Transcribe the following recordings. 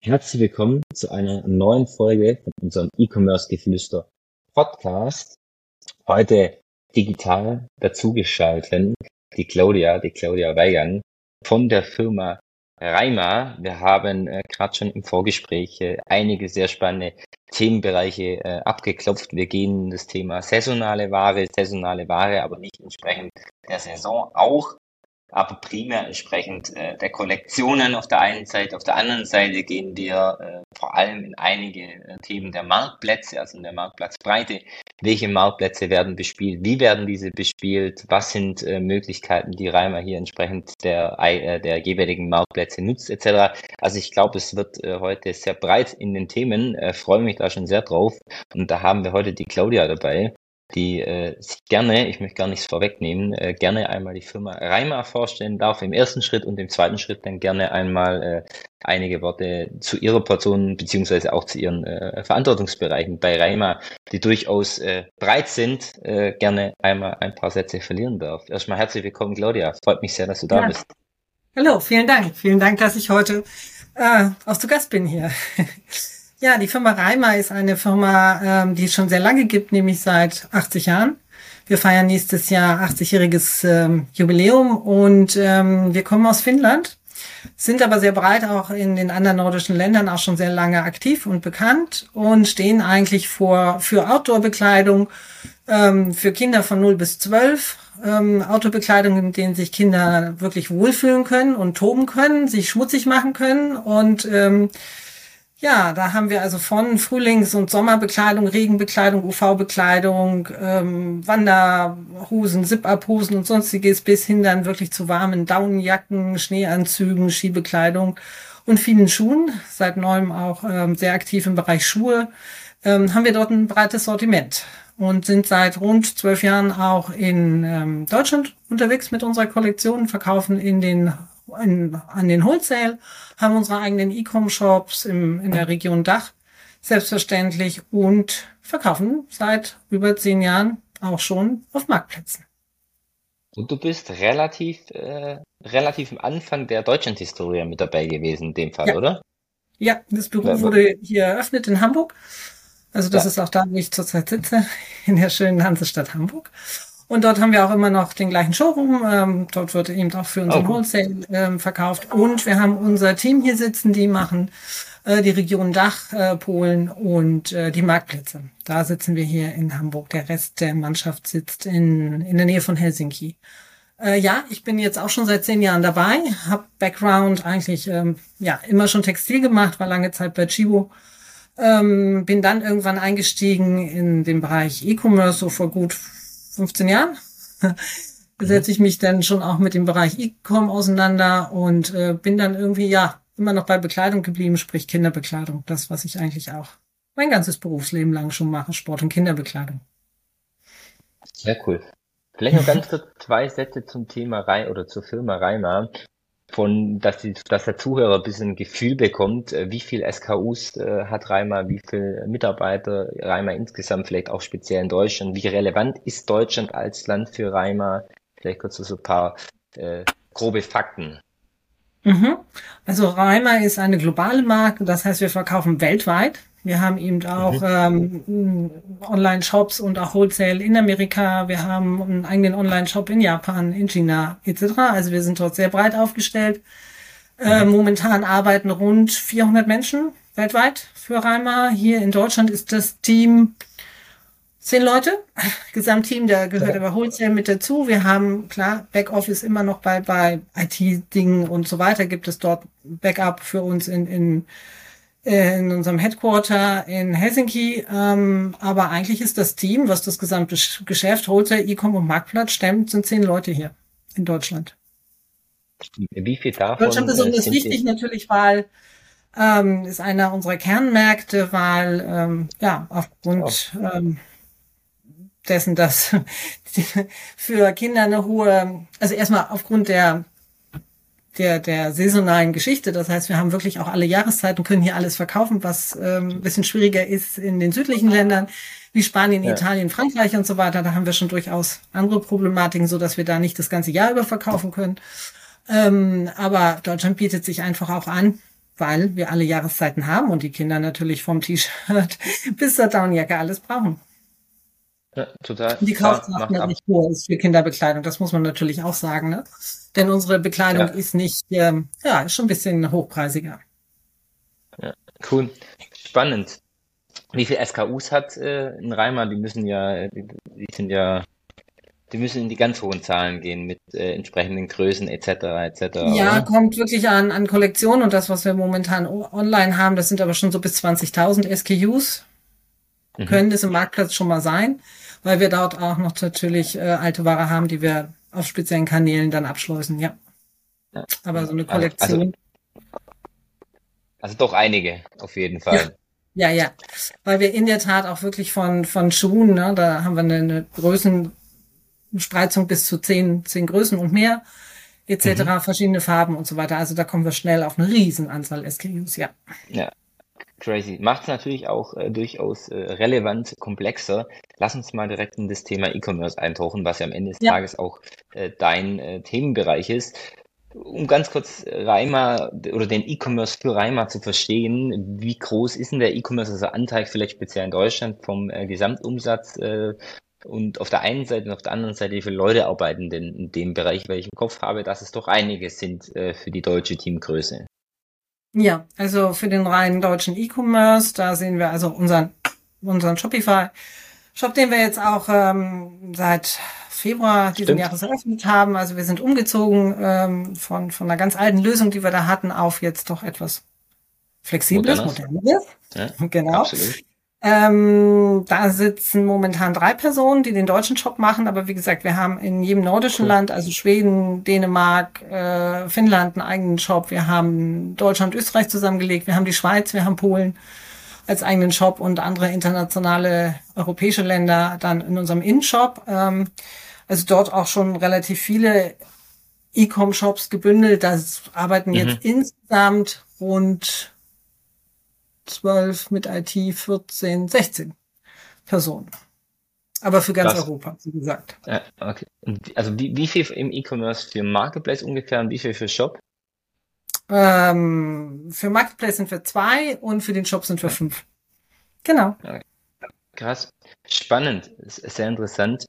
Herzlich willkommen zu einer neuen Folge von unserem E-Commerce-Geflüster Podcast. Heute digital dazugeschaltet die Claudia Weigang von der Firma Raima. Wir haben gerade schon im Vorgespräch einige sehr spannende Themenbereiche abgeklopft. Wir gehen das Thema saisonale Ware, aber nicht entsprechend der Saison auch, aber primär entsprechend der Kollektionen auf der einen Seite. Auf der anderen Seite gehen wir vor allem in einige Themen der Marktplätze, also in der Marktplatzbreite. Welche Marktplätze werden bespielt? Wie werden diese bespielt? Was sind Möglichkeiten, die Raima hier entsprechend der jeweiligen Marktplätze nutzt, etc. Also ich glaube, es wird heute sehr breit in den Themen. Freue mich da schon sehr drauf. Und da haben wir heute die Claudia dabei, die sich gerne, ich möchte gar nichts vorwegnehmen, gerne einmal die Firma Raima vorstellen darf im ersten Schritt und im zweiten Schritt dann gerne einmal einige Worte zu ihrer Person beziehungsweise auch zu ihren Verantwortungsbereichen bei Raima, die durchaus breit sind, gerne einmal ein paar Sätze verlieren darf. Erstmal herzlich willkommen, Claudia. Freut mich sehr, dass du da bist. Hallo, vielen Dank. Vielen Dank, dass ich heute auch zu Gast bin hier. Ja, die Firma Raima ist eine Firma, die es schon sehr lange gibt, nämlich seit 80 Jahren. Wir feiern nächstes Jahr 80-jähriges Jubiläum und wir kommen aus Finnland, sind aber sehr breit auch in den anderen nordischen Ländern auch schon sehr lange aktiv und bekannt und stehen eigentlich für Outdoor-Bekleidung für Kinder von 0 bis 12. Outdoor-Bekleidung, in denen sich Kinder wirklich wohlfühlen können und toben können, sich schmutzig machen können und ja, da haben wir also von Frühlings- und Sommerbekleidung, Regenbekleidung, UV-Bekleidung, Wanderhosen, Zip-Up-Hosen und sonstiges bis hin dann wirklich zu warmen Daunenjacken, Schneeanzügen, Skibekleidung und vielen Schuhen. Seit neuem auch sehr aktiv im Bereich Schuhe. Haben wir dort ein breites Sortiment und sind seit rund 12 Jahren auch in Deutschland unterwegs mit unserer Kollektion, verkaufen an den Wholesale, haben unsere eigenen E-Com-Shops in der Region Dach, selbstverständlich, und verkaufen seit über 10 Jahren auch schon auf Marktplätzen. Und du bist relativ am Anfang der Deutschland-Historie mit dabei gewesen, in dem Fall, Ja. Oder? Ja, das Büro wurde hier eröffnet in Hamburg. Also das Ja. ist auch da, wo ich zurzeit sitze, in der schönen Hansestadt Hamburg. Und dort haben wir auch immer noch den gleichen Showroom. Dort wird eben auch für unseren Wholesale verkauft. Und wir haben unser Team hier sitzen, die machen die Region Dach, Polen und die Marktplätze. Da sitzen wir hier in Hamburg. Der Rest der Mannschaft sitzt in der Nähe von Helsinki. Ja, ich bin jetzt auch schon seit 10 Jahren dabei, habe Background eigentlich immer schon Textil gemacht, war lange Zeit bei Tchibo. Bin dann irgendwann eingestiegen in den Bereich E-Commerce, so vor gut 15 Jahren. Setze ich mich dann schon auch mit dem Bereich E-Com auseinander und bin dann irgendwie immer noch bei Bekleidung geblieben, sprich Kinderbekleidung. Das, was ich eigentlich auch mein ganzes Berufsleben lang schon mache, Sport- und Kinderbekleidung. Sehr cool. Vielleicht noch ganz kurz 2 Sätze zum Thema oder zur Firma Raima, dass der Zuhörer ein bisschen ein Gefühl bekommt, wie viel SKUs hat Raima, wie viele Mitarbeiter Raima insgesamt, vielleicht auch speziell in Deutschland, wie relevant ist Deutschland als Land für Raima? Vielleicht kurz so ein paar grobe Fakten. Also Raima ist eine globale Marke, das heißt, wir verkaufen weltweit. Wir haben eben auch Online-Shops und auch Wholesale in Amerika. Wir haben einen eigenen Online-Shop in Japan, in China etc. Also wir sind dort sehr breit aufgestellt. Momentan arbeiten rund 400 Menschen weltweit für Raima. Hier in Deutschland ist das Team 10 Leute. Gesamtteam, da gehört aber Wholesale mit dazu. Wir haben, klar, Backoffice immer noch bei IT-Dingen und so weiter. Gibt es dort Backup für uns in unserem Headquarter in Helsinki. Aber eigentlich ist das Team, was das gesamte Geschäft, Wholesale, E-Com und Marktplatz stemmt, sind 10 Leute hier in Deutschland. Wie viel davon? Deutschland besonders wichtig natürlich, weil ist einer unserer Kernmärkte, weil aufgrund dessen, dass für Kinder eine hohe, also erstmal aufgrund der saisonalen Geschichte. Das heißt, wir haben wirklich auch alle Jahreszeiten, können hier alles verkaufen, was ein bisschen schwieriger ist in den südlichen Ländern, wie Spanien, Italien, Frankreich und so weiter. Da haben wir schon durchaus andere Problematiken, so dass wir da nicht das ganze Jahr über verkaufen können. Aber Deutschland bietet sich einfach auch an, weil wir alle Jahreszeiten haben und die Kinder natürlich vom T-Shirt bis zur Downjacke alles brauchen. Ja, total. Und die Kaufkraft nicht hoch ist für Kinderbekleidung, das muss man natürlich auch sagen, ne? Denn unsere Bekleidung ist nicht, ist schon ein bisschen hochpreisiger. Ja, cool. Spannend. Wie viele SKUs hat ein Reimer? Die müssen in die ganz hohen Zahlen gehen mit entsprechenden Größen etc. Ja, oder? kommt wirklich an Kollektionen und das, was wir momentan online haben, das sind aber schon so bis 20.000 SKUs. Können das im Marktplatz schon mal sein, weil wir dort auch noch natürlich alte Ware haben, die wir auf speziellen Kanälen dann abschleusen, ja. Aber so eine Kollektion. Also doch einige, auf jeden Fall. Ja. Weil wir in der Tat auch wirklich von Schuhen, ne, da haben wir eine Größenspreizung bis zu 10 Größen und mehr, etc., verschiedene Farben und so weiter. Also da kommen wir schnell auf eine Riesenanzahl SKUs, ja. Ja, crazy. Macht es natürlich auch durchaus relevant komplexer. Lass uns mal direkt in das Thema E-Commerce eintauchen, was ja am Ende des Tages auch dein Themenbereich ist. Um ganz kurz Reimer oder den E-Commerce für Reimer zu verstehen, wie groß ist denn der E-Commerce, also Anteil vielleicht speziell in Deutschland vom Gesamtumsatz und auf der einen Seite und auf der anderen Seite, wie viele Leute arbeiten denn in dem Bereich, weil ich im Kopf habe, dass es doch einige sind für die deutsche Teamgröße. Ja, also für den reinen deutschen E-Commerce, da sehen wir also unseren Shopify-Shop, den wir jetzt auch seit Februar diesen Jahres eröffnet haben. Also wir sind umgezogen von einer ganz alten Lösung, die wir da hatten, auf jetzt doch etwas Flexibles, Modernes. Ja, genau. Absolut. Da sitzen momentan 3 Personen, die den deutschen Shop machen. Aber wie gesagt, wir haben in jedem nordischen Land, also Schweden, Dänemark, Finnland, einen eigenen Shop. Wir haben Deutschland, Österreich zusammengelegt. Wir haben die Schweiz, wir haben Polen als eigenen Shop und andere internationale europäische Länder dann in unserem Innenshop. Also dort auch schon relativ viele E-Com-Shops gebündelt. Da arbeiten jetzt insgesamt rund 12 mit IT, 14, 16 Personen. Aber für ganz Europa, wie gesagt. Ja, okay. Also wie viel im E-Commerce für Marketplace ungefähr und wie viel für Shop? Für Marketplace sind wir 2 und für den Shop sind wir 5. Genau. Okay. Krass. Spannend. Sehr interessant.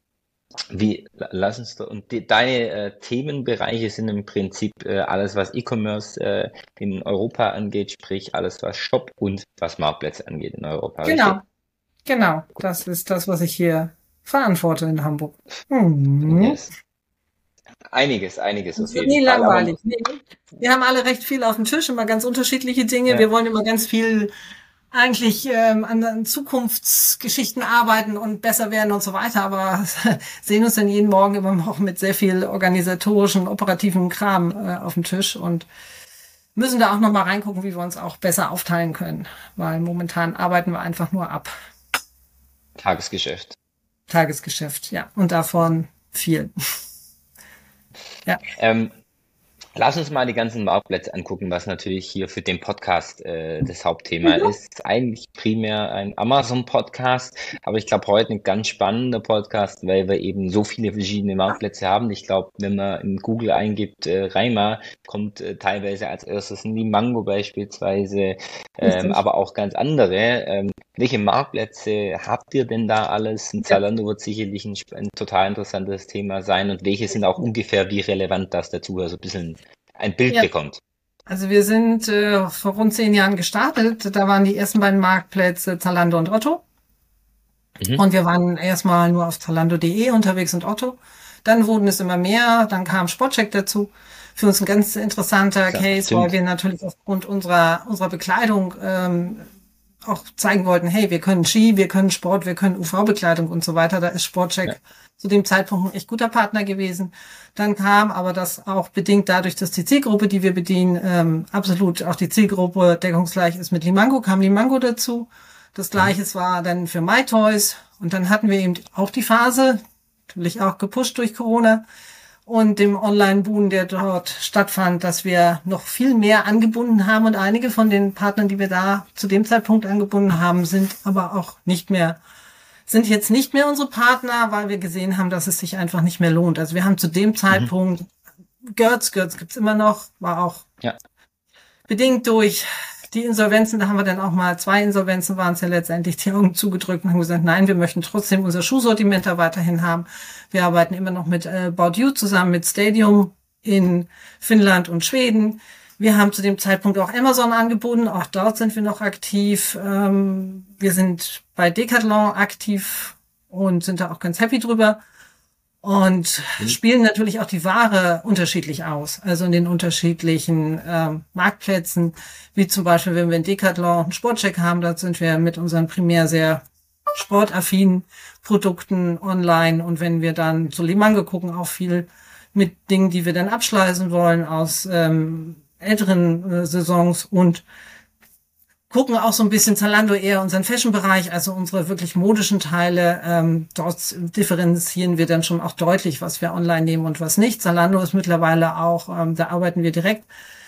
Deine Themenbereiche sind im Prinzip alles, was E-Commerce in Europa angeht, sprich alles, was Shop und was Marktplätze angeht in Europa. Genau. Das ist das, was ich hier verantworte in Hamburg. Yes. Einiges auf jeden Fall. Nie langweilig. Wir haben alle recht viel auf dem Tisch, immer ganz unterschiedliche Dinge. Ja. Wir wollen immer ganz viel eigentlich an Zukunftsgeschichten arbeiten und besser werden und so weiter, aber sehen uns dann jeden Morgen immer noch mit sehr viel organisatorischen, operativen Kram auf dem Tisch und müssen da auch nochmal reingucken, wie wir uns auch besser aufteilen können, weil momentan arbeiten wir einfach nur ab. Tagesgeschäft, ja, und davon viel. Ja. Lass uns mal die ganzen Marktplätze angucken, was natürlich hier für den Podcast das Hauptthema ist. Eigentlich primär ein Amazon-Podcast, aber ich glaube heute ein ganz spannender Podcast, weil wir eben so viele verschiedene Marktplätze haben. Ich glaube, wenn man in Google eingibt, Reimer, kommt teilweise als erstes Limango beispielsweise, aber auch ganz andere. Welche Marktplätze habt ihr denn da alles? Ein Zalando wird sicherlich ein total interessantes Thema sein und welche sind auch ungefähr wie relevant das dazu, also ein bisschen ein Bild bekommt. Also wir sind vor rund 10 Jahren gestartet. Da waren die ersten beiden Marktplätze Zalando und Otto. Und wir waren erstmal nur auf Zalando.de unterwegs und Otto. Dann wurden es immer mehr. Dann kam Sportcheck dazu. Für uns ein ganz interessanter Case, weil wir natürlich aufgrund unserer Bekleidung auch zeigen wollten, hey, wir können Ski, wir können Sport, wir können UV-Bekleidung und so weiter. Da ist Sportcheck zu dem Zeitpunkt ein echt guter Partner gewesen. Dann kam aber das auch bedingt dadurch, dass die Zielgruppe, die wir bedienen, absolut auch die Zielgruppe deckungsgleich ist mit Limango, kam Limango dazu. Das Gleiche war dann für MyToys. Und dann hatten wir eben auch die Phase, natürlich auch gepusht durch Corona, und dem Online-Boom, der dort stattfand, dass wir noch viel mehr angebunden haben und einige von den Partnern, die wir da zu dem Zeitpunkt angebunden haben, sind jetzt nicht mehr unsere Partner, weil wir gesehen haben, dass es sich einfach nicht mehr lohnt. Also wir haben zu dem Zeitpunkt Götz gibt's immer noch, war auch bedingt durch die Insolvenzen, da haben wir dann auch mal 2 Insolvenzen, waren es ja letztendlich, die Augen zugedrückt und haben gesagt, nein, wir möchten trotzdem unser Schuhsortiment da weiterhin haben. Wir arbeiten immer noch mit About You zusammen, mit Stadium in Finnland und Schweden. Wir haben zu dem Zeitpunkt auch Amazon angeboten, auch dort sind wir noch aktiv. Wir sind bei Decathlon aktiv und sind da auch ganz happy drüber. Und spielen natürlich auch die Ware unterschiedlich aus, also in den unterschiedlichen Marktplätzen, wie zum Beispiel, wenn wir in Decathlon einen Sportcheck haben, da sind wir mit unseren primär sehr sportaffinen Produkten online, und wenn wir dann zu Limango gucken, auch viel mit Dingen, die wir dann abschleißen wollen aus älteren Saisons, und gucken auch so ein bisschen Zalando eher unseren Fashion-Bereich, also unsere wirklich modischen Teile. Dort differenzieren wir dann schon auch deutlich, was wir online nehmen und was nicht. Zalando ist mittlerweile auch, da arbeiten wir direkt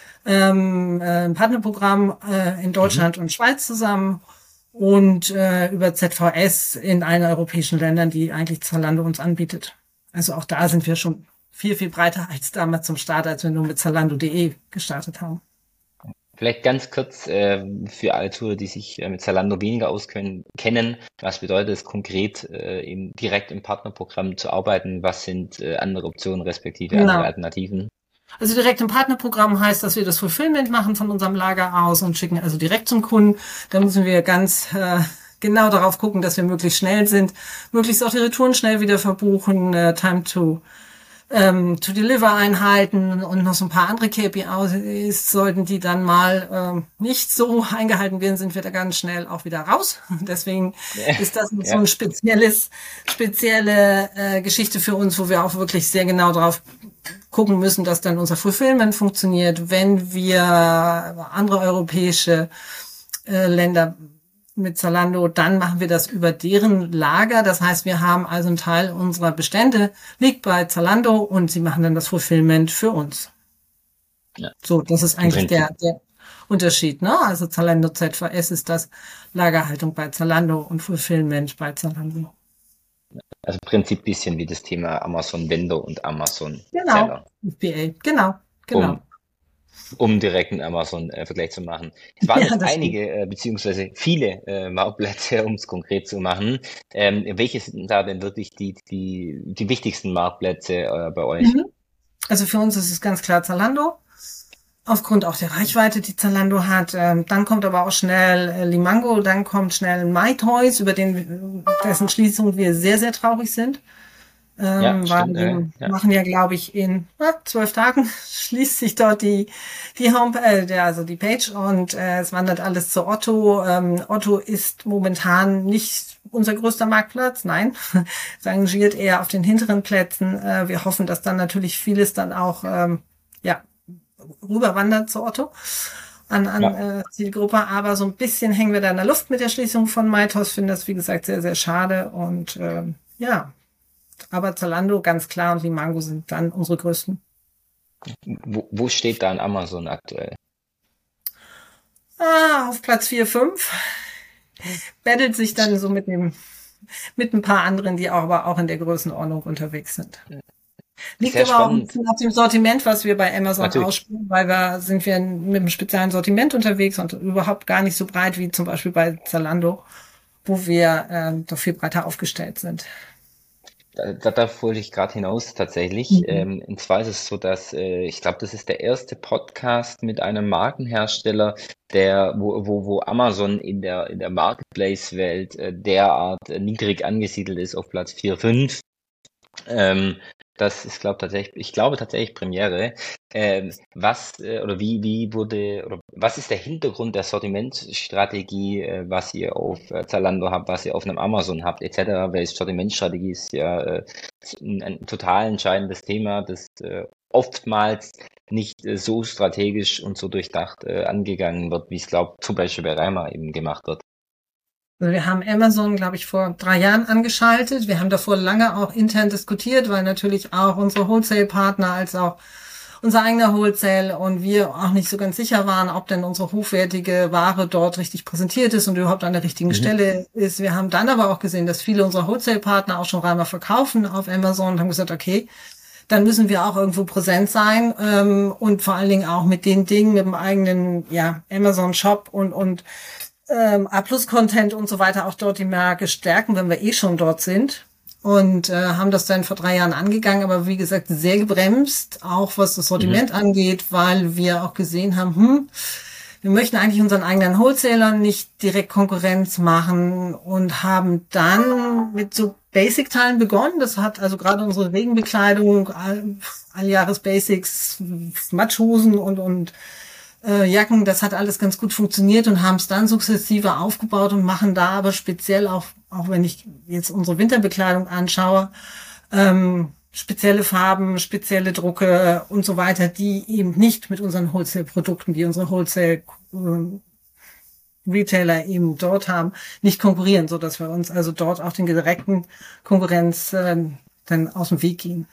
ein Partnerprogramm in Deutschland und Schweiz zusammen und über ZVS in allen europäischen Ländern, die eigentlich Zalando uns anbietet. Also auch da sind wir schon viel, viel breiter als damals zum Start, als wir nur mit Zalando.de gestartet haben. Vielleicht ganz kurz für alle Zuhörer, die sich mit Zalando weniger auskennen, was bedeutet es konkret, eben direkt im Partnerprogramm zu arbeiten? Was sind andere Optionen respektive andere Alternativen? Also direkt im Partnerprogramm heißt, dass wir das Fulfillment machen von unserem Lager aus und schicken also direkt zum Kunden. Da müssen wir ganz genau darauf gucken, dass wir möglichst schnell sind, möglichst auch die Retouren schnell wieder verbuchen, Time to deliver einhalten und noch so ein paar andere KPIs. Sollten die dann mal nicht so eingehalten werden, sind wir da ganz schnell auch wieder raus. Deswegen ist das so eine spezielle Geschichte für uns, wo wir auch wirklich sehr genau drauf gucken müssen, dass dann unser Fulfillment funktioniert. Wenn wir andere europäische Länder mit Zalando, dann machen wir das über deren Lager. Das heißt, wir haben also einen Teil unserer Bestände liegt bei Zalando und sie machen dann das Fulfillment für uns. Ja. So, das ist eigentlich der Unterschied, ne? Also Zalando ZVS ist das Lagerhaltung bei Zalando und Fulfillment bei Zalando. Also im Prinzip ein bisschen wie das Thema Amazon Vendor und Amazon Seller. FBA, genau. Um direkt einen Amazon-Vergleich zu machen. Es waren jetzt einige, beziehungsweise viele Marktplätze, um es konkret zu machen. Welche sind da denn wirklich die wichtigsten Marktplätze bei euch? Also für uns ist es ganz klar Zalando. Aufgrund auch der Reichweite, die Zalando hat. Dann kommt aber auch schnell Limango, dann kommt schnell MyToys, über dessen Schließung wir sehr, sehr traurig sind. Wir machen ja, glaube ich, in 12 Tagen schließt sich dort die Homepage, also die Page, und es wandert alles zu Otto. Otto ist momentan nicht unser größter Marktplatz, nein, es engagiert eher auf den hinteren Plätzen. Wir hoffen, dass dann natürlich vieles dann auch rüberwandert zu Otto an Zielgruppe, aber so ein bisschen hängen wir da in der Luft mit der Schließung von MyToys, finden das, wie gesagt, sehr, sehr schade, und aber Zalando ganz klar und Limango sind dann unsere größten. Wo steht da an Amazon aktuell? Auf Platz 4, 5. Bettelt sich dann so mit ein paar anderen, die aber auch in der Größenordnung unterwegs sind. Liegt aber auch auf dem Sortiment, was wir bei Amazon ausspielen, weil sind wir mit einem speziellen Sortiment unterwegs und überhaupt gar nicht so breit wie zum Beispiel bei Zalando, wo wir doch viel breiter aufgestellt sind. Darauf wollte ich gerade hinaus tatsächlich. Und zwar ist es so, dass ich glaube, das ist der erste Podcast mit einem Markenhersteller, wo Amazon in der Marketplace-Welt derart niedrig angesiedelt ist auf Platz 4, 5. Das ist, ich glaube tatsächlich Premiere. Was ist der Hintergrund der Sortimentsstrategie, was ihr auf Zalando habt, was ihr auf einem Amazon habt, etc.? Weil Sortimentsstrategie ist ja ein total entscheidendes Thema, das oftmals nicht so strategisch und so durchdacht angegangen wird, wie es, zum Beispiel bei Reimer eben gemacht wird. Also wir haben Amazon, glaube ich, vor 3 Jahren angeschaltet. Wir haben davor lange auch intern diskutiert, weil natürlich auch unsere Wholesale-Partner als auch unser eigener Wholesale und wir auch nicht so ganz sicher waren, ob denn unsere hochwertige Ware dort richtig präsentiert ist und überhaupt an der richtigen Stelle ist. Wir haben dann aber auch gesehen, dass viele unserer Wholesale-Partner auch schon Reimer verkaufen auf Amazon und haben gesagt, okay, dann müssen wir auch irgendwo präsent sein und vor allen Dingen auch mit den Dingen, mit dem eigenen Amazon-Shop und A-Plus-Content und so weiter auch dort die Marke stärken, wenn wir schon dort sind. Und haben das dann vor 3 Jahren angegangen, aber wie gesagt, sehr gebremst, auch was das Sortiment angeht, weil wir auch gesehen haben, wir möchten eigentlich unseren eigenen Wholesalern nicht direkt Konkurrenz machen und haben dann mit so Basic-Teilen begonnen. Das hat also gerade unsere Regenbekleidung, Alljahres-Basics, Matschhosen und Jacken, das hat alles ganz gut funktioniert und haben es dann sukzessive aufgebaut und machen da aber speziell auch wenn ich jetzt unsere Winterbekleidung anschaue, spezielle Farben, spezielle Drucke und so weiter, die eben nicht mit unseren Wholesale-Produkten, die unsere Wholesale-Retailer eben dort haben, nicht konkurrieren, so dass wir uns also dort auch den direkten Konkurrenz dann aus dem Weg gehen.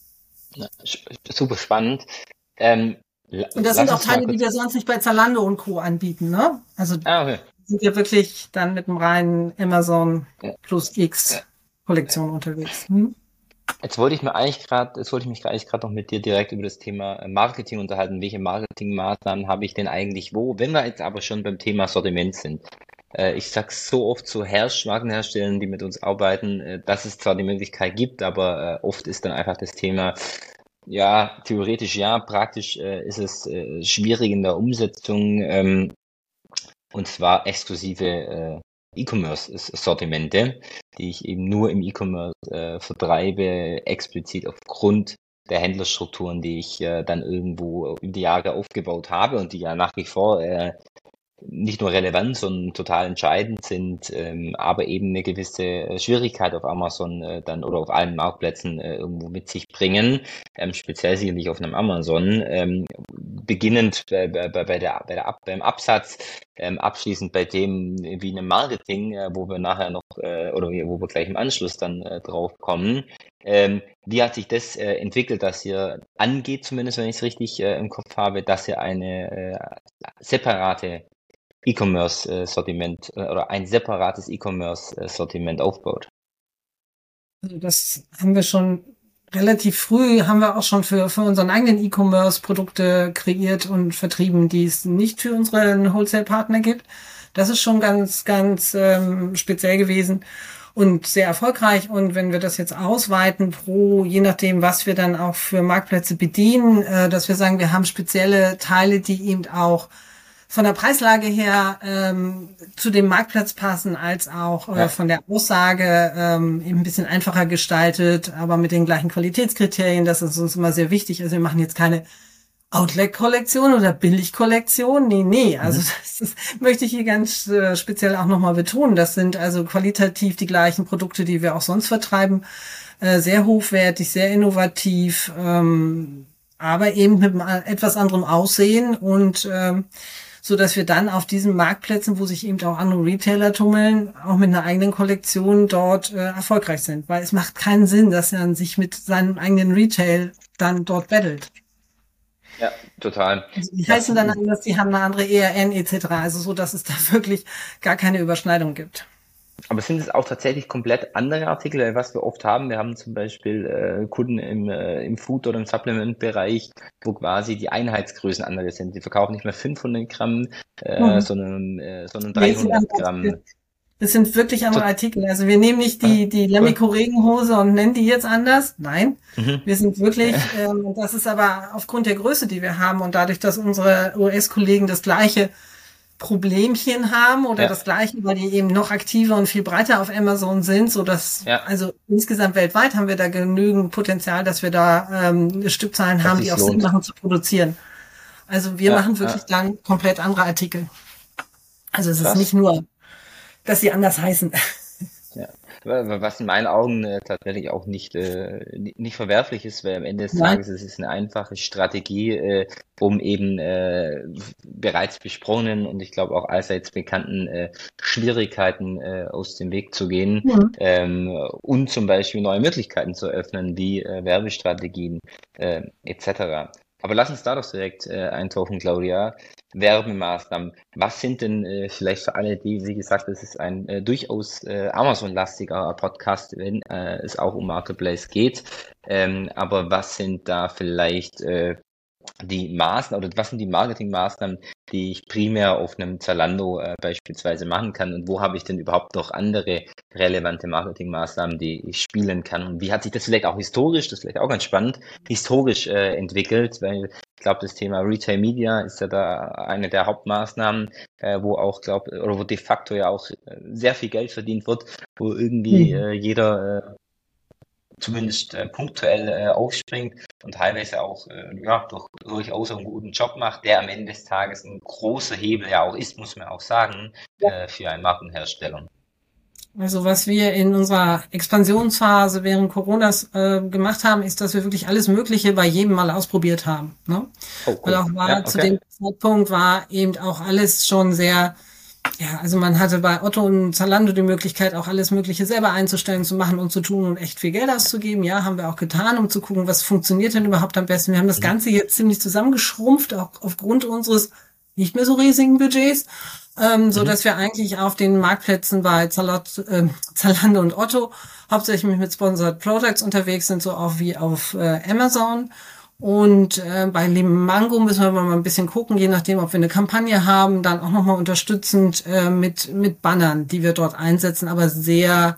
Super spannend. Und das sind auch Teile, die wir sonst nicht bei Zalando und Co. anbieten, ne? Also okay. Sind wir wirklich dann mit einem reinen Amazon plus X Kollektion unterwegs. Jetzt wollte ich mich eigentlich gerade noch mit dir direkt über das Thema Marketing unterhalten. Welche Marketingmaßnahmen habe ich denn eigentlich wo? Wenn wir jetzt aber schon beim Thema Sortiment sind. Ich sag's so oft zu Markenherstellern, die mit uns arbeiten, dass es zwar die Möglichkeit gibt, aber oft ist dann einfach das Thema, ja, theoretisch ja, praktisch ist es schwierig in der Umsetzung, und zwar exklusive E-Commerce-Sortimente, die ich eben nur im E-Commerce vertreibe, explizit aufgrund der Händlerstrukturen, die ich dann irgendwo über die Jahre aufgebaut habe und die ja nach wie vor nicht nur relevant, sondern total entscheidend sind, aber eben eine gewisse Schwierigkeit auf Amazon dann oder auf allen Marktplätzen irgendwo mit sich bringen, speziell sicherlich auf einem Amazon, beginnend beim Absatz, abschließend bei dem wie einem Marketing, wo wir nachher noch oder wo wir gleich im Anschluss dann drauf kommen. Wie hat sich das entwickelt, dass ihr angeht, zumindest wenn ich es richtig im Kopf habe, dass ihr eine separate E-Commerce-Sortiment oder ein separates E-Commerce-Sortiment aufbaut? Also das haben wir schon relativ früh, haben wir auch schon für unseren eigenen E-Commerce Produkte kreiert und vertrieben, die es nicht für unseren Wholesale-Partner gibt. Das ist schon ganz, ganz speziell gewesen und sehr erfolgreich. Und wenn wir das jetzt ausweiten je nachdem, was wir dann auch für Marktplätze bedienen, dass wir sagen, wir haben spezielle Teile, die eben auch von der Preislage her zu dem Marktplatz passen, als auch von der Aussage eben ein bisschen einfacher gestaltet, aber mit den gleichen Qualitätskriterien. Das ist uns immer sehr wichtig. Also wir machen jetzt keine Outlet-Kollektion oder Billig-Kollektion. Nee. Also das möchte ich hier ganz speziell auch nochmal betonen. Das sind also qualitativ die gleichen Produkte, die wir auch sonst vertreiben. Sehr hochwertig, sehr innovativ, aber eben mit einem etwas anderem Aussehen und so dass wir dann auf diesen Marktplätzen, wo sich eben auch andere Retailer tummeln, auch mit einer eigenen Kollektion dort erfolgreich sind. Weil es macht keinen Sinn, dass er sich mit seinem eigenen Retail dann dort battelt. Ja, total. Also die heißen dann anders, die haben eine andere ERN etc. Also so, dass es da wirklich gar keine Überschneidung gibt. Aber sind es auch tatsächlich komplett andere Artikel, was wir oft haben? Wir haben zum Beispiel Kunden im Food- oder im Supplement-Bereich, wo quasi die Einheitsgrößen andere sind. Die verkaufen nicht mehr 500 Gramm, sondern 300 Gramm. Das sind wirklich andere Artikel. Also wir nehmen nicht die Lemico Regenhose und nennen die jetzt anders. Nein, wir sind wirklich, das ist aber aufgrund der Größe, die wir haben und dadurch, dass unsere US-Kollegen das gleiche Problemchen haben oder das gleiche, weil die eben noch aktiver und viel breiter auf Amazon sind, so dass also insgesamt weltweit haben wir da genügend Potenzial, dass wir da Stückzahlen haben, die auch Sinn machen zu produzieren. Also wir machen wirklich dann komplett andere Artikel. Also es ist nicht nur, dass sie anders heißen. Ja. Was in meinen Augen tatsächlich auch nicht verwerflich ist, weil am Ende des Tages es ist eine einfache Strategie, um eben bereits besprochenen und ich glaube auch allseits bekannten Schwierigkeiten aus dem Weg zu gehen und zum Beispiel neue Möglichkeiten zu eröffnen, wie Werbestrategien etc. Aber lass uns da doch direkt eintauchen, Claudia. Werbemaßnahmen. Was sind denn vielleicht für alle, die, wie gesagt, das ist ein durchaus Amazon-lastiger Podcast, wenn es auch um Marketplace geht. Aber was sind da vielleicht die Maßnahmen oder was sind die Marketingmaßnahmen, die ich primär auf einem Zalando beispielsweise machen kann und wo habe ich denn überhaupt noch andere relevante Marketingmaßnahmen, die ich spielen kann und wie hat sich das vielleicht auch historisch, das ist vielleicht auch ganz spannend, historisch entwickelt, weil ich glaube, das Thema Retail Media ist ja da eine der Hauptmaßnahmen, wo auch, oder wo de facto ja auch sehr viel Geld verdient wird, wo irgendwie jeder zumindest punktuell aufspringt und teilweise auch durchaus einen guten Job macht, der am Ende des Tages ein großer Hebel ja auch ist, muss man auch sagen, für einen Markenhersteller. Also was wir in unserer Expansionsphase während Coronas gemacht haben, ist, dass wir wirklich alles Mögliche bei jedem mal ausprobiert haben. Ne? Oh, cool. Weil auch zu dem Zeitpunkt war eben auch alles schon sehr, ja, also man hatte bei Otto und Zalando die Möglichkeit, auch alles Mögliche selber einzustellen, zu machen und zu tun und echt viel Geld auszugeben. Ja, haben wir auch getan, um zu gucken, was funktioniert denn überhaupt am besten. Wir haben das Ganze jetzt ziemlich zusammengeschrumpft, auch aufgrund unseres nicht mehr so riesigen Budgets, so dass wir eigentlich auf den Marktplätzen bei Zalando und Otto hauptsächlich mit Sponsored Products unterwegs sind, so auch wie auf Amazon. Und bei Limango müssen wir mal ein bisschen gucken, je nachdem, ob wir eine Kampagne haben, dann auch nochmal unterstützend mit Bannern, die wir dort einsetzen, aber sehr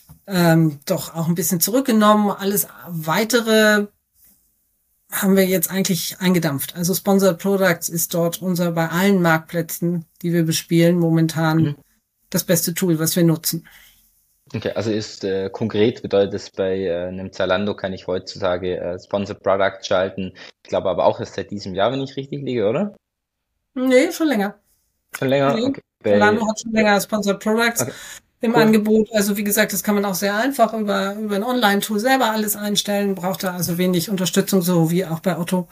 doch auch ein bisschen zurückgenommen. Alles Weitere haben wir jetzt eigentlich eingedampft. Also Sponsored Products ist dort bei allen Marktplätzen, die wir bespielen, momentan das beste Tool, was wir nutzen. Okay, also ist konkret bedeutet es bei einem Zalando kann ich heutzutage Sponsored Product schalten. Ich glaube aber auch erst seit diesem Jahr, wenn ich richtig liege, oder? Nee, schon länger. Schon länger? Nee, Okay. Zalando hat schon länger Sponsored Products im Angebot. Also wie gesagt, das kann man auch sehr einfach über ein Online-Tool selber alles einstellen. Braucht da also wenig Unterstützung, so wie auch bei Otto.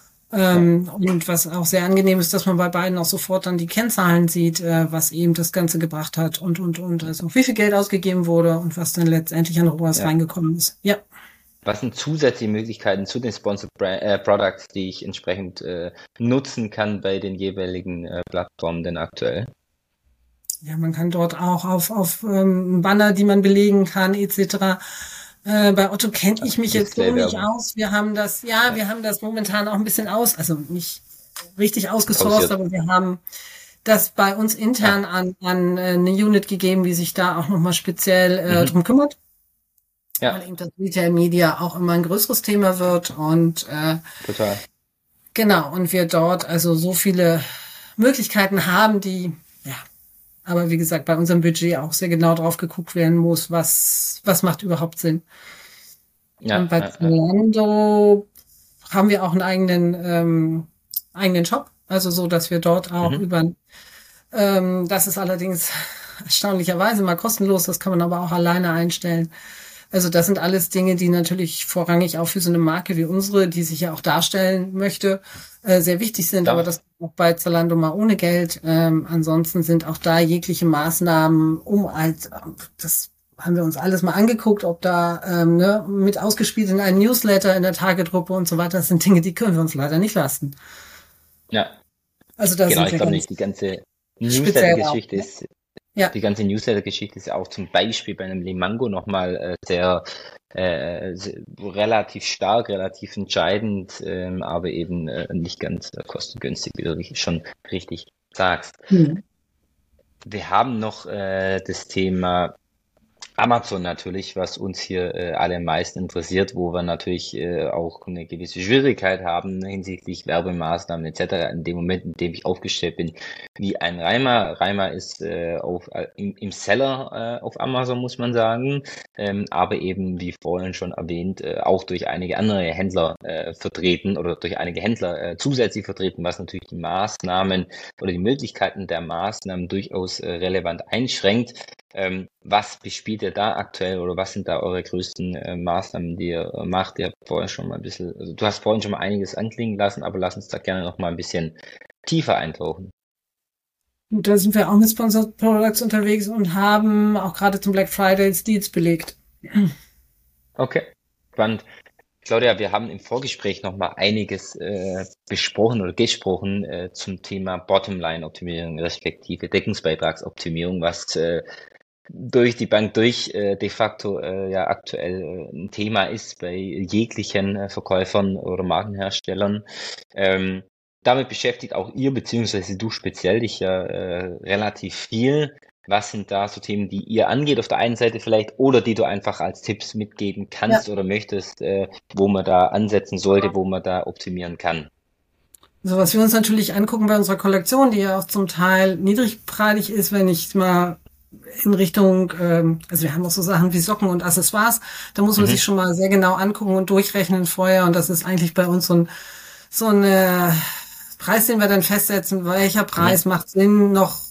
Und was auch sehr angenehm ist, dass man bei beiden auch sofort dann die Kennzahlen sieht, was eben das Ganze gebracht hat und. Also wie viel Geld ausgegeben wurde und was dann letztendlich an ROAS reingekommen ist. Ja. Was sind zusätzliche Möglichkeiten zu den Sponsored Products, die ich entsprechend nutzen kann bei den jeweiligen Plattformen denn aktuell? Ja, man kann dort auch auf Banner, die man belegen kann, etc. Bei Otto kenne ich mich jetzt so nicht aus. Wir haben das momentan auch ein bisschen also nicht richtig ausgesourced, aber wir haben das bei uns intern an eine Unit gegeben, die sich da auch nochmal speziell drum kümmert. Ja. Weil eben das Retail Media auch immer ein größeres Thema wird und total. Genau, und wir dort also so viele Möglichkeiten haben, aber wie gesagt, bei unserem Budget auch sehr genau drauf geguckt werden muss, was macht überhaupt Sinn. Ja, und bei Zalando haben wir auch einen eigenen Shop, also so, dass wir dort auch das ist allerdings erstaunlicherweise mal kostenlos, das kann man aber auch alleine einstellen. Also das sind alles Dinge, die natürlich vorrangig auch für so eine Marke wie unsere, die sich ja auch darstellen möchte, sehr wichtig sind. Ja. Aber das auch bei Zalando mal ohne Geld. Ansonsten sind auch da jegliche Maßnahmen, das haben wir uns alles mal angeguckt, ob da mit ausgespielt in einem Newsletter, in der Targetgruppe und so weiter. Das sind Dinge, die können wir uns leider nicht leisten. Ja. Also das genau, ich glaube nicht, die ganze Newsletter-Geschichte ist. Ja. Die ganze Newsletter-Geschichte ist ja auch zum Beispiel bei einem Limango nochmal sehr relativ stark, relativ entscheidend, aber eben nicht ganz kostengünstig, wie du schon richtig sagst. Wir haben noch das Thema Amazon natürlich, was uns hier alle am meisten interessiert, wo wir natürlich auch eine gewisse Schwierigkeit haben hinsichtlich Werbemaßnahmen etc. In dem Moment, in dem ich aufgestellt bin, wie ein Reimer. Reimer ist im Seller auf Amazon, muss man sagen, aber eben, wie vorhin schon erwähnt, auch durch einige andere Händler vertreten oder durch einige Händler zusätzlich vertreten, was natürlich die Maßnahmen oder die Möglichkeiten der Maßnahmen durchaus relevant einschränkt. Was bespielt ihr da aktuell oder was sind da eure größten Maßnahmen, die ihr macht? Ihr habt vorhin schon mal ein bisschen, also du hast vorhin schon mal einiges anklingen lassen, aber lass uns da gerne noch mal ein bisschen tiefer eintauchen. Und da sind wir auch mit Sponsored Products unterwegs und haben auch gerade zum Black Friday Deals belegt. Okay, spannend. Claudia, wir haben im Vorgespräch noch mal einiges besprochen oder gesprochen zum Thema Bottomline-Optimierung respektive Deckungsbeitragsoptimierung, was durch die Bank de facto ja aktuell ein Thema ist bei jeglichen Verkäufern oder Markenherstellern. Damit beschäftigt auch ihr, beziehungsweise du speziell dich ja relativ viel. Was sind da so Themen, die ihr angeht auf der einen Seite vielleicht oder die du einfach als Tipps mitgeben kannst Ja. oder möchtest, wo man da ansetzen sollte, wo man da optimieren kann? Also was wir uns natürlich angucken bei unserer Kollektion, die ja auch zum Teil niedrigpreisig ist, wenn ich mal in Richtung, also wir haben auch so Sachen wie Socken und Accessoires, da muss man sich Mhm. schon mal sehr genau angucken und durchrechnen vorher und das ist eigentlich bei uns so ein Preis, den wir dann festsetzen, welcher Mhm. Preis macht Sinn, noch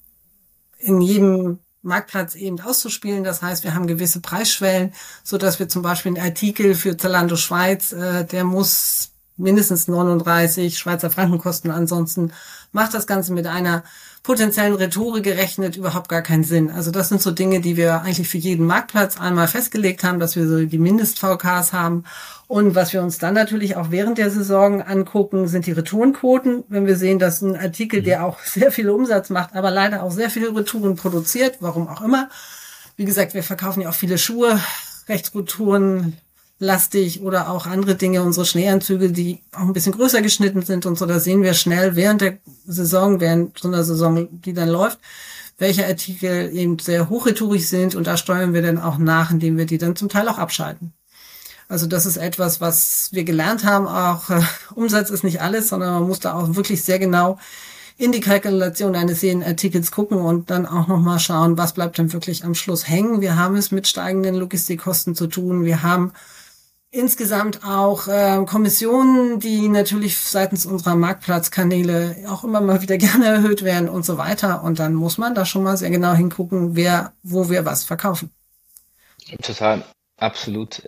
in jedem Marktplatz eben auszuspielen. Das heißt, wir haben gewisse Preisschwellen, so dass wir zum Beispiel einen Artikel für Zalando Schweiz, der muss mindestens 39 Schweizer Franken kosten. Ansonsten macht das Ganze mit einer potenziellen Retoure gerechnet überhaupt gar keinen Sinn. Also das sind so Dinge, die wir eigentlich für jeden Marktplatz einmal festgelegt haben, dass wir so die Mindest-VKs haben. Und was wir uns dann natürlich auch während der Saison angucken, sind die Retourenquoten. Wenn wir sehen, dass ein Artikel, Mhm. der auch sehr viel Umsatz macht, aber leider auch sehr viele Retouren produziert, warum auch immer. Wie gesagt, wir verkaufen ja auch viele Schuhe, Rechtsretouren, lastig oder auch andere Dinge, unsere Schneeanzüge, die auch ein bisschen größer geschnitten sind und so. Da sehen wir schnell während der Saison, während so einer Saison, die dann läuft, welche Artikel eben sehr hochretourig sind und da steuern wir dann auch nach, indem wir die dann zum Teil auch abschalten. Also das ist etwas, was wir gelernt haben. Auch Umsatz ist nicht alles, sondern man muss da auch wirklich sehr genau in die Kalkulation eines jeden Artikels gucken und dann auch nochmal schauen, was bleibt denn wirklich am Schluss hängen. Wir haben es mit steigenden Logistikkosten zu tun. Wir haben insgesamt auch Kommissionen, die natürlich seitens unserer Marktplatzkanäle auch immer mal wieder gerne erhöht werden und so weiter. Und dann muss man da schon mal sehr genau hingucken, wo wir was verkaufen. Total, absolut.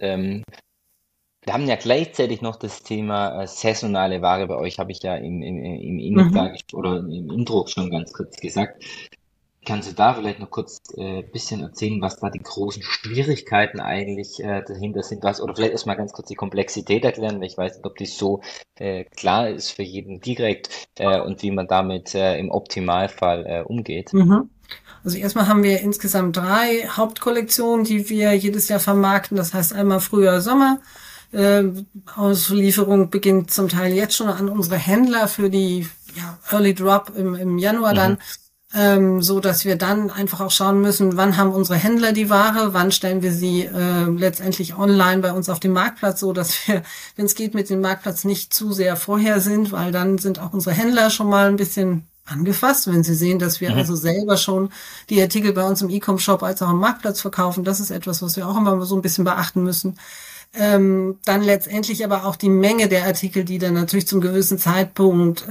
Wir haben ja gleichzeitig noch das Thema saisonale Ware bei euch, habe ich ja im Mhm. Initial oder im Intro schon ganz kurz gesagt. Kannst du da vielleicht noch kurz bisschen erzählen, was da die großen Schwierigkeiten eigentlich dahinter sind? Was, oder vielleicht erstmal ganz kurz die Komplexität erklären, weil ich weiß nicht, ob die so klar ist für jeden direkt und wie man damit im Optimalfall umgeht. Mhm. Also erstmal haben wir insgesamt 3 Hauptkollektionen, die wir jedes Jahr vermarkten. Das heißt einmal Frühjahr, Sommer. Äh, Auslieferung beginnt zum Teil jetzt schon an unsere Händler für die Early Drop im Januar dann, Mhm. so dass wir dann einfach auch schauen müssen, wann haben unsere Händler die Ware, wann stellen wir sie letztendlich online bei uns auf dem Marktplatz, so dass wir, wenn es geht, mit dem Marktplatz nicht zu sehr vorher sind, weil dann sind auch unsere Händler schon mal ein bisschen angefasst, wenn sie sehen, dass wir Mhm. also selber schon die Artikel bei uns im E-Com-Shop als auch im Marktplatz verkaufen. Das ist etwas, was wir auch immer so ein bisschen beachten müssen. Dann letztendlich aber auch die Menge der Artikel, die dann natürlich zum gewissen Zeitpunkt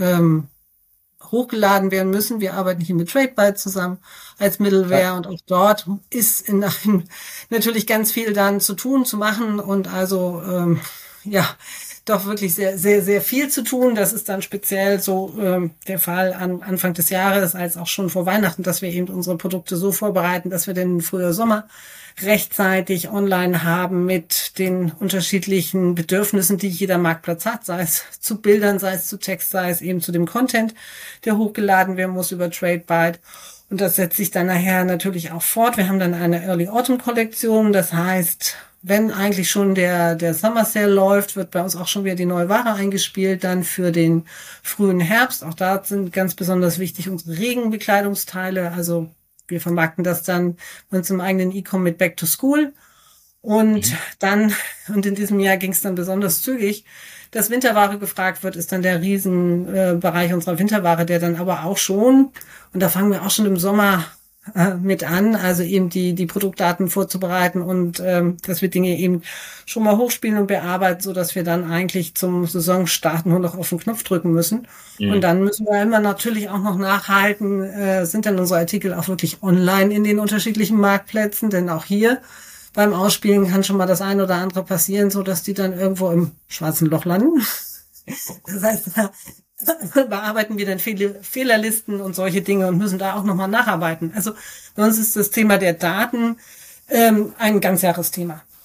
hochgeladen werden müssen. Wir arbeiten hier mit TradeByte zusammen als Ja. Middleware und auch dort ist in einem natürlich ganz viel dann zu tun, zu machen und also ja, doch wirklich sehr, sehr, sehr viel zu tun. Das ist dann speziell so der Fall an Anfang des Jahres, als auch schon vor Weihnachten, dass wir eben unsere Produkte so vorbereiten, dass wir den früher Sommer rechtzeitig online haben mit den unterschiedlichen Bedürfnissen, die jeder Marktplatz hat, sei es zu Bildern, sei es zu Text, sei es eben zu dem Content, der hochgeladen werden muss über TradeByte. Und das setzt sich dann nachher natürlich auch fort. Wir haben dann eine Early Autumn Kollektion. Das heißt, wenn eigentlich schon der Summer Sale läuft, wird bei uns auch schon wieder die neue Ware eingespielt, dann für den frühen Herbst. Auch da sind ganz besonders wichtig unsere Regenbekleidungsteile. Also wir vermarkten das dann bei uns im eigenen E-Com mit Back to School. Und Mhm. dann, und in diesem Jahr ging es dann besonders zügig, dass Winterware gefragt wird, ist dann der Riesenbereich unserer Winterware, der dann aber auch schon, und da fangen wir auch schon im Sommer mit an, also eben die Produktdaten vorzubereiten und dass wir Dinge eben schon mal hochspielen und bearbeiten, so dass wir dann eigentlich zum Saisonstart nur noch auf den Knopf drücken müssen. Und Mhm. dann müssen wir immer natürlich auch noch nachhalten, sind denn unsere Artikel auch wirklich online in den unterschiedlichen Marktplätzen, denn auch hier beim Ausspielen kann schon mal das eine oder andere passieren, so dass die dann irgendwo im schwarzen Loch landen. Das heißt, da bearbeiten wir dann Fehlerlisten und solche Dinge und müssen da auch nochmal nacharbeiten. Also bei uns ist das Thema der Daten ein Ganzjahresthema.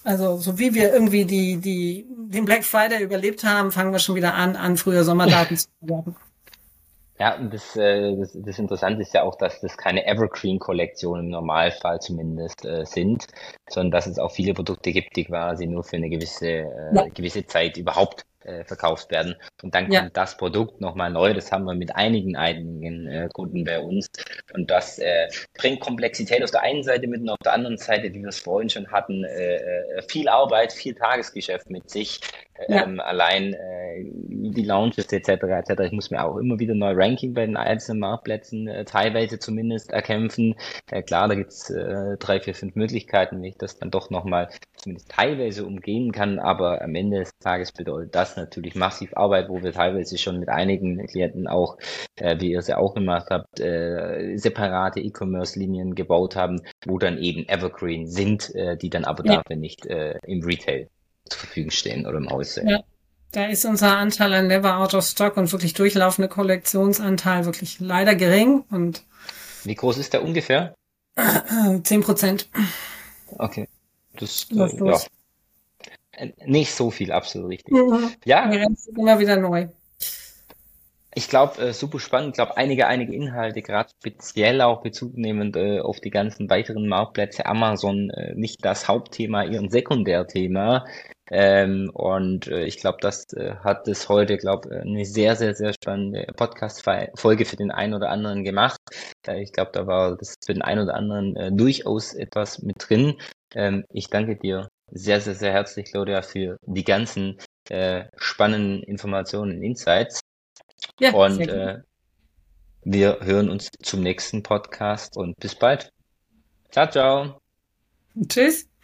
Also so wie wir irgendwie den Black Friday überlebt haben, fangen wir schon wieder an früher Sommerdaten zu bewerben. Ja, und das Interessante ist ja auch, dass das keine Evergreen-Kollektionen im Normalfall zumindest sind, sondern dass es auch viele Produkte gibt, die quasi nur für eine Ja, gewisse Zeit überhaupt verkauft werden. Und dann ja, kommt das Produkt nochmal neu. Das haben wir mit einigen Kunden bei uns. Und das bringt Komplexität auf der einen Seite mit und auf der anderen Seite, wie wir es vorhin schon hatten, viel Arbeit, viel Tagesgeschäft mit sich. ja, Allein die Launches etc. etc. Ich muss mir auch immer wieder neu Ranking bei den einzelnen Marktplätzen teilweise zumindest erkämpfen. Klar, da gibt's 3, 4, 5 Möglichkeiten, wie ich das dann doch nochmal zumindest teilweise umgehen kann, aber am Ende des Tages bedeutet das natürlich massiv Arbeit, wo wir teilweise schon mit einigen Klienten auch, wie ihr es ja auch gemacht habt, separate E-Commerce-Linien gebaut haben, wo dann eben Evergreen sind, die dann aber ja, dafür nicht im Retail zur Verfügung stehen oder im Aussehen. ja. Da ist unser Anteil an Never Out of Stock und wirklich durchlaufende Kollektionsanteil wirklich leider gering und Wie groß ist der ungefähr? 10% Okay. Das, läuft ja, los. nicht so viel, absolut richtig. Mhm. Ja, Der Rest ist immer wieder neu. ich glaube, super spannend. Ich glaube, einige Inhalte, gerade speziell auch Bezug nehmend auf die ganzen weiteren Marktplätze. Amazon nicht das Hauptthema, eher ein Sekundärthema. Und ich glaube, das hat es heute, glaube eine sehr spannende Podcast-Folge für den einen oder anderen gemacht. Ich glaube, da war das für den einen oder anderen durchaus etwas mit drin. Ich danke dir sehr herzlich, Claudia, für die ganzen spannenden Informationen und Insights. Ja, Und sehr gut. wir hören uns zum nächsten Podcast und bis bald. Ciao, ciao. Tschüss.